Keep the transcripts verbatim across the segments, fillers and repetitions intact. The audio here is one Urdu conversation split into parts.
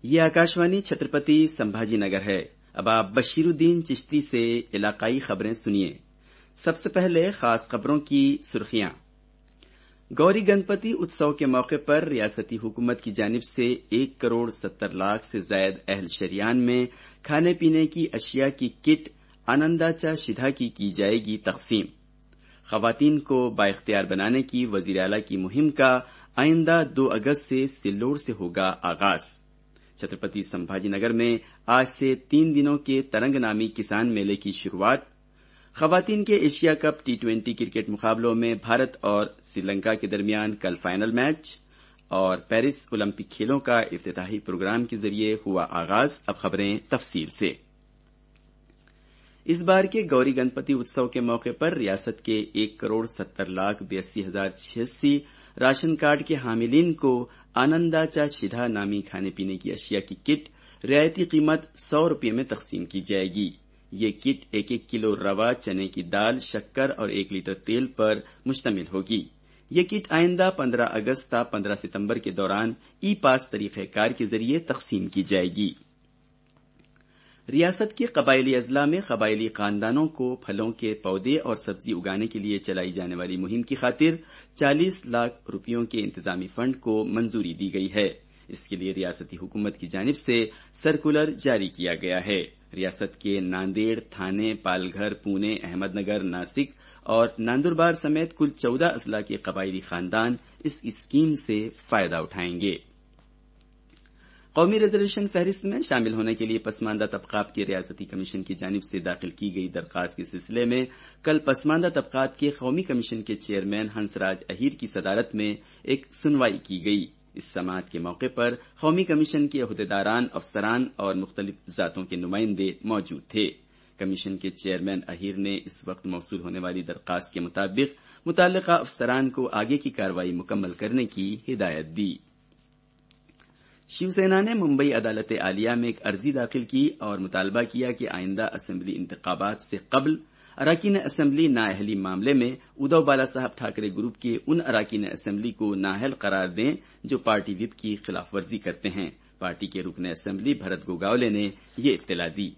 ये आकाशवाणी छत्रपति संभाजी नगर है। अब आप बशीरुद्दीन चिश्ती से इलाकाई खबरें सुनिए। सबसे पहले खास खबरों की सुर्खियां। गौरी गणपति उत्सव के मौके पर रियासती हुकूमत की जानिब से एक करोड़ सत्तर लाख से ज्यादा अहल शरियान में खाने पीने की अशिया की किट आनंदाचा शिधा की की जाएगी तकसीम। खवातीन को बाइख्तियार बनाने की वजीर आला की मुहिम का आइंदा दो अगस्त से सिल्लोड से होगा आगाज। छत्रपति संभाजीनगर में आज से तीन दिनों के तरंग नामी किसान मेले की शुरुआत। खवातीन के Asia cup T twenty cricket मुकाबलों में भारत और श्रीलंका के दरमियान कल फाइनल मैच और पेरिस ओलंपिक खेलों का इफ्तिताही प्रोग्राम के जरिए हुआ आगाज। अब खबरें तफसील से। इस बार के गौरी गणपति उत्सव के मौके पर रियासत के एक करोड़ सत्तर लाख बयासी हजार छियासी राशन कार्ड के हामिलीन को आनंदाचा शिधा नामी खाने पीने की अशिया की किट रियायती कीमत सौ रुपये में तकसीम की जाएगी। ये किट एक एक किलो रवा, चने की दाल, शक्कर और एक लीटर तेल पर मुश्तमिल होगी। ये किट आइंदा पंद्रह अगस्त था पंद्रह सितंबर के दौरान ई पास तरीकेकार के जरिए तकसीम की जाएगी। रियासत के कबायली अजला में कबायली खानदानों को फलों के पौधे और सब्जी उगाने के लिए चलाई जाने वाली मुहिम की खातिर चालीस लाख रुपयों के इंतजामी फंड को मंजूरी दी गई है। इसके लिए रियासती हुकूमत की जानिब से सर्कुलर जारी किया गया है। रियासत के नांदेड़, थाने, पालघर, पुणे, अहमदनगर, नासिक और नांदुरबार समेत कुल चौदह अजला के कबायली खानदान इस स्कीम से फायदा उठाएंगे। कौमी रिजर्वेशन फहरिस्त में शामिल होने के लिए पसमानदा तबकात के रियासती कमीशन की जानिब से दाखिल की गई दरखास्त के सिलसिले में कल पसमानदा तबकात के कौमी कमीशन के चेयरमैन हंसराज अहीर की सदारत में एक सुनवाई की गई। इस समाअत के मौके पर कौमी कमीशन के अहदेदारान, अफसरान और मुख्तलिफ जातों के नुमाइंदे मौजूद थे। कमीशन के चेयरमैन अहीर ने इस वक्त मौसूल होने वाली दरखास्त के मुताबिक मुतल्लिका अफसरान को आगे की कार्रवाई मुकम्मल करने की हिदायत दी। शिवसेना ने मुंबई अदालत आलिया में एक अर्जी दाखिल की और मुतालबा किया कि आइंदा असेंबली इंतखाबात से कबल अराकीन असेंबली नाअहली मामले में उद्धव बाला साहब ठाकरे ग्रुप के उन अराकीन असेंबली को नाअहल करार दें जो पार्टी व्हिप की खिलाफवर्जी करते हैं। पार्टी के रुकने असेंबली भरत गोगावले ने ये इत्तला दी।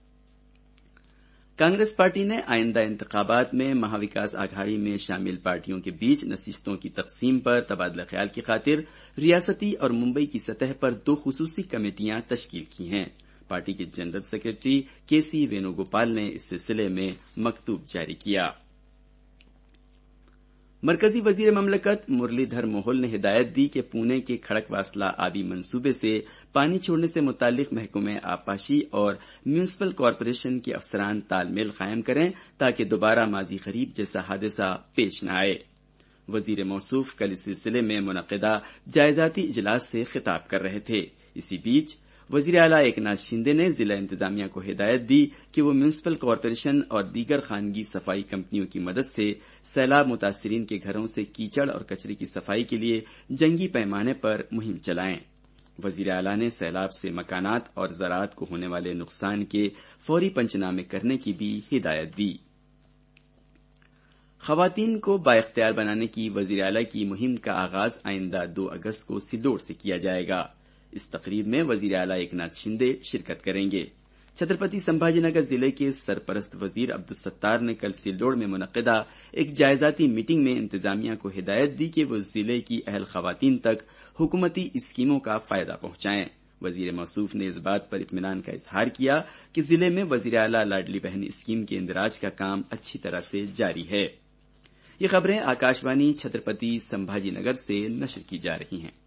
कांग्रेस पार्टी ने आइंदा इंतखाबात में महाविकास आघाड़ी में शामिल पार्टियों के बीच नशिस्तों की तकसीम पर तबादला ख्याल की खातिर रियासती और मुंबई की सतह पर दो खुसूसी कमेटियां तश्कील की हैं। पार्टी के जनरल सेक्रेटरी के सी वेणुगोपाल ने इस सिलसिले में मकतूब जारी किया। मरकजी वजीर ममलकत मुरलीधर मोहोल ने हिदायत दी कि पुणे के खड़कवासला आबी मंसूबे से पानी छोड़ने से मुताल्लिक महकमे आबपाशी और म्यूनिसिपल कॉरपोरेशन के अफसरान तालमेल कायम करें ताकि दोबारा माजी करीब जैसा हादसा पेश न आए। वजीर मौसूफ कल इस सिलसिले में मुनक्किदा जायजाती इजलास से खिताब कर रहे थे। इसी बीच वजीर आला एकनाथ शिंदे ने जिला इंतजामिया को हिदायत दी कि वो म्यूनिसिपल कॉरपोरेशन और दीगर खानगी सफाई कंपनियों की मदद से सैलाब मुतासिरीन के घरों से कीचड़ और कचरे की सफाई के लिए जंगी पैमाने पर मुहिम चलाएं। वजीर आला ने सैलाब से मकानात और ज़राअत को होने वाले नुकसान के फौरी पंचनामे करने की भी हिदायत दी। खवातीन को बाइख्तियार बनाने की वजीर आला की मुहिम का आगाज आइंदा दो अगस्त को सिल्लोड से किया जाएगा। इस तकरीब में वजीर आला एकनाथ शिंदे शिरकत करेंगे। छत्रपति संभाजीनगर जिले के सरपरस्त वजीर अब्दुलसत्तार ने कल सिल्लोड में मुनक्किदा एक जायजाती मीटिंग में इंतजामिया को हिदायत दी कि वो जिले की अहल खवातीन तक हुकूमती स्कीमों का फायदा पहुंचाएं। वजीर मौसूफ ने इस बात पर इत्मीनान का इजहार किया कि जिले में वजीर आला लाडली बहन स्कीम के इंदराज का काम अच्छी तरह से जारी है। ये खबरें आकाशवाणी छत्रपति संभाजीनगर से नशर की जा रही हैं।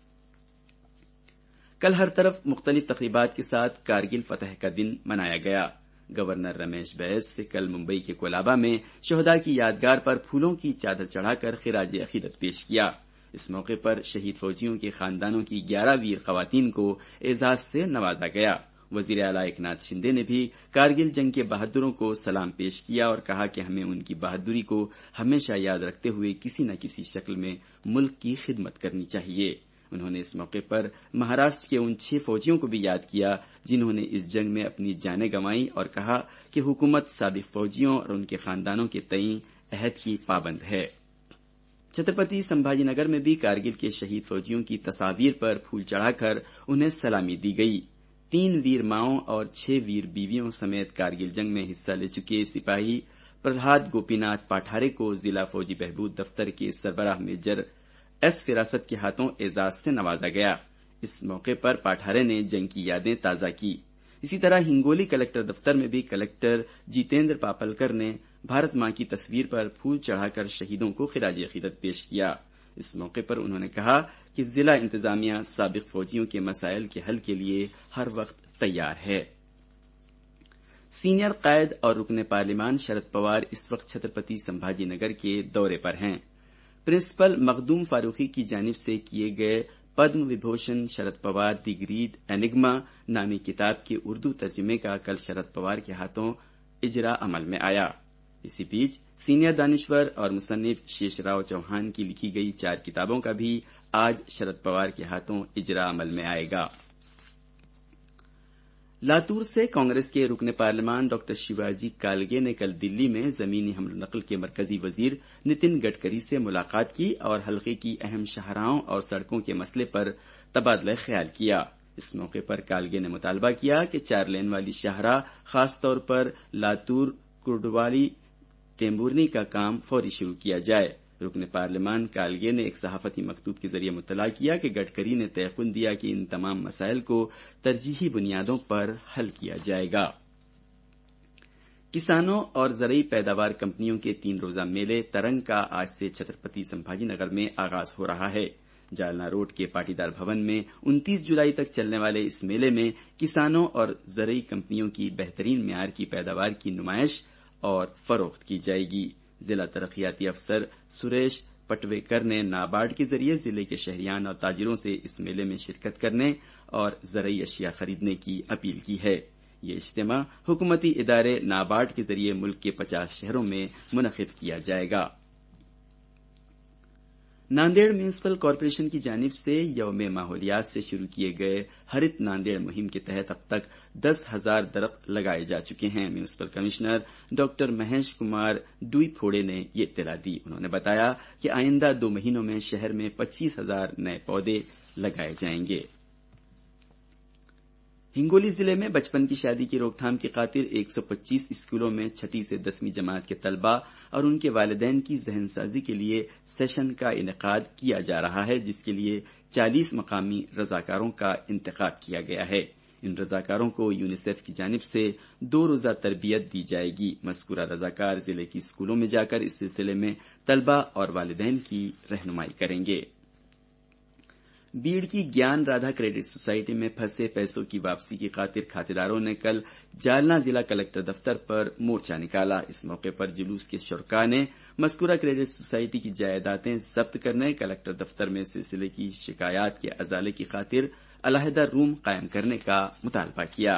कल हर तरफ मुख्तलिफ तकरीबात के साथ कारगिल फतह का दिन मनाया गया। गवर्नर रमेश बैस से कल मुंबई के कोलाबा में शहदा की यादगार पर फूलों की चादर चढ़ाकर खिराज अकीदत पेश किया। इस मौके पर शहीद फौजियों के खानदानों की ग्यारह वीर खवातीन को एजाज से नवाजा गया। वजीर आला एकनाथ शिंदे ने भी कारगिल जंग के बहादुरों को सलाम पेश किया और कहा कि हमें उनकी बहादुरी को हमेशा याद रखते हुए किसी न किसी शक्ल में मुल्क की खिदमत करनी चाहिए। उन्होंने इस मौके पर महाराष्ट्र के उन छह फौजियों को भी याद किया जिन्होंने इस जंग में अपनी जानें गंवाई और कहा कि हुकूमत साबिक फौजियों और उनके खानदानों के तईं अहद की पाबंद है। چھترپتی سمبھاجی نگر میں بھی کارگل کے شہید فوجیوں کی تصاویر پر پھول چڑھا کر انہیں سلامی دی گئی. تین ویر ماؤں اور چھ ویر بیویوں سمیت کارگل جنگ میں حصہ لے چکے سپاہی پرہلاد گوپی ناتھ پاٹھارے کو ضلع فوجی بہبود دفتر کے سربراہ میجر ایس فراست کے ہاتھوں اعزاز سے نوازا گیا. اس موقع پر پاٹھارے نے جنگ کی یادیں تازہ کی. اسی طرح ہنگولی کلکٹر دفتر میں بھی کلکٹر جیتیندر پاپلکر نے بھارت ماں کی تصویر پر پھول چڑھا کر شہیدوں کو خراج عقیدت پیش کیا. اس موقع پر انہوں نے کہا کہ ضلع انتظامیہ سابق فوجیوں کے مسائل کے حل کے لیے ہر وقت تیار ہے. سینئر قائد اور رکن پارلیمان شرد پوار اس وقت چھترپتی سمبھاجی نگر کے دورے پر ہیں. پرنسپل مخدوم فاروقی کی جانب سے کیے گئے Padma Vibhushan Sharad Pawar the great enigma نامی کتاب کے اردو ترجمے کا کل شرد پوار کے ہاتھوں اجرا عمل میں آیا. اسی بیچ سینئر دانشور اور مصنف شیش راؤ چوہان کی لکھی گئی چار کتابوں کا بھی آج شرد پوار کے ہاتھوں اجرا عمل میں آئے گا. لاتور سے کانگریس کے رکن پارلیمان ڈاکٹر شیواجی کالگے نے کل دلی میں زمینی حمل و نقل کے مرکزی وزیر نتن گڈکری سے ملاقات کی اور حلقے کی اہم شاہراہوں اور سڑکوں کے مسئلے پر تبادلہ خیال کیا. اس موقع پر کالگے نے مطالبہ کیا کہ چار لین والی شاہراہ خاص طور پر لاتور کورڈوالی ٹیمبورنی کا کام فوری شروع کیا جائے. رکن پارلیمان کالگے نے ایک صحافتی مکتوب کے ذریعے مطلع کیا کہ گڈکری نے تیقن دیا کہ ان تمام مسائل کو ترجیحی بنیادوں پر حل کیا جائے گا. کسانوں اور زرعی پیداوار کمپنیوں کے تین روزہ میلے ترنگ کا آج سے چھترپتی سمبھاجی نگر میں آغاز ہو رہا ہے. جالنا روڈ کے پاٹیدار بھون میں انتیس جولائی تک چلنے والے اس میلے میں کسانوں اور زرعی کمپنیوں کی بہترین معیار کی پیداوار کی نمائش اور فروخت کی جائے گی. ضلع ترقیاتی افسر سریش پٹویکر نے نابارڈ کے ذریعے ضلع کے شہریان اور تاجروں سے اس میلے میں شرکت کرنے اور زرعی اشیاء خریدنے کی اپیل کی ہے. یہ اجتماع حکومتی ادارے نابارڈ کے ذریعے ملک کے پچاس شہروں میں منعقد کیا جائے گا. ناندیڑ میونسپل کارپوریشن کی جانب سے یوم ماحولیات سے شروع کیے گئے ہرت ناندیڑ مہم کے تحت اب تک دس ہزار درخت لگائے جا چکے ہیں. Municipal commissioner doctor Mahesh Kumar Doiphode نے یہ اطلاع دی. انہوں نے بتایا کہ آئندہ دو مہینوں میں شہر میں پچیس ہزار نئے پودے لگائے جائیں گے. ہنگولی ضلع میں بچپن کی شادی کی روک تھام کی خاطر ایک سو پچیس اسکولوں میں چھٹی سے دسویں جماعت کے طلبہ اور ان کے والدین کی ذہن سازی کے لیے سیشن کا انعقاد کیا جا رہا ہے، جس کے لیے چالیس مقامی رضاکاروں کا انتخاب کیا گیا ہے. ان رضاکاروں کو یونیسیف کی جانب سے دو روزہ تربیت دی جائے گی. مذکورہ رضاکار ضلع کی اسکولوں میں جا کر اس سلسلے میں طلبہ اور والدین کی رہنمائی کریں گے. بیڑ کی گیان رادھا کریڈٹ سوسائٹی میں پھنسے پیسوں کی واپسی کی خاطر کھاتےداروں نے کل جالنا ضلع کلکٹر دفتر پر مورچہ نکالا. اس موقع پر جلوس کے شرکاء نے مذکورہ کریڈٹ سوسائٹی کی جائیدادیں ضبط کرنے، کلکٹر دفتر میں سلسلے کی شکایات کے ازالے کی خاطر علیحدہ روم قائم کرنے کا مطالبہ کیا.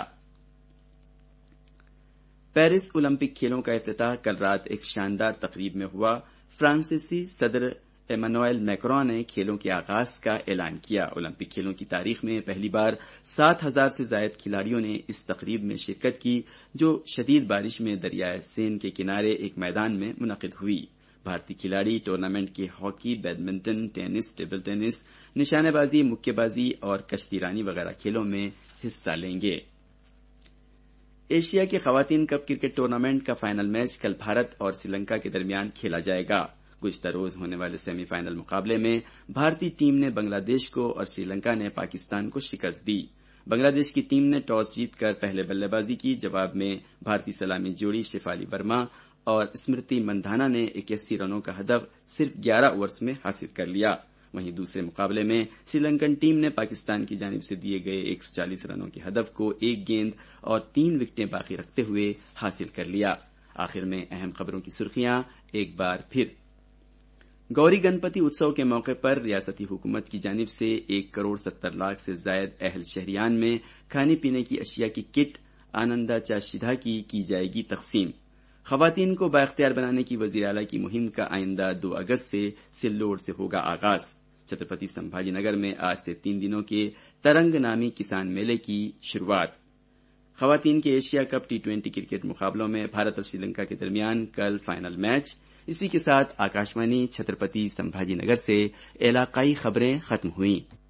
پیرس اولمپک کھیلوں کا افتتاح کل رات ایک شاندار تقریب میں ہوا. فرانسیسی صدر ایمانوئل میکرون نے کھیلوں کے آغاز کا اعلان کیا. اولمپک کھیلوں کی تاریخ میں پہلی بار سات ہزار سے زائد کھلاڑیوں نے اس تقریب میں شرکت کی، جو شدید بارش میں دریائے سین کے کنارے ایک میدان میں منعقد ہوئی. بھارتی کھلاڑی ٹورنامنٹ کے hockey, badminton, tennis, table tennis, نشانے بازی، مکے بازی اور کشتی رانی وغیرہ کھیلوں میں حصہ لیں گے. ایشیا کے خواتین کپ کرکٹ ٹورنامنٹ کا فائنل میچ کل بھارت اور سری لنکا کے درمیان کھیلا جائے گا. گزشتہ روز ہونے والے سیمی فائنل مقابلے میں بھارتی ٹیم نے بنگلہ دیش کو اور سری لنکا نے پاکستان کو شکست دی. بنگلہ دیش کی ٹیم نے ٹاس جیت کر پہلے بلے بازی کی. جواب میں بھارتی سلامی جوڑی شیفالی ورما اور اسمرتی مندھانا نے اکیاسی رنوں کا ہدف صرف گیارہ اوورز میں حاصل کر لیا. وہیں دوسرے مقابلے میں سری لنکن ٹیم نے پاکستان کی جانب سے دیے گئے ایک سو چالیس رنوں کے ہدف کو ایک گیند اور تین وکٹیں باقی رکھتے ہوئے حاصل کر لیا. آخر میں اہم خبروں کی سرخیاں ایک بار پھر. گوری گنپتی اتسو کے موقع پر ریاستی حکومت کی جانب سے ایک کروڑ ستر لاکھ سے زائد اہل شہریان میں کھانے پینے کی اشیاء کی کٹ آنندا چاشدھا کی کی جائے گی تقسیم. خواتین کو بااختیار بنانے کی وزیر اعلی کی مہم کا آئندہ دو اگست سے سلوڑ سے ہوگا آغاز. چھترپتی سمبھاجی نگر میں آج سے تین دنوں کے ترنگ نامی کسان میلے کی شروعات. خواتین کے Asia cup T twenty cricket مقابلوں میں بھارت اور سری لنکا کے درمیان کل فائنل میچ. اسی کے ساتھ آکاشوانی چھترپتی سمبھاجی نگر سے علاقائی خبریں ختم ہوئیں۔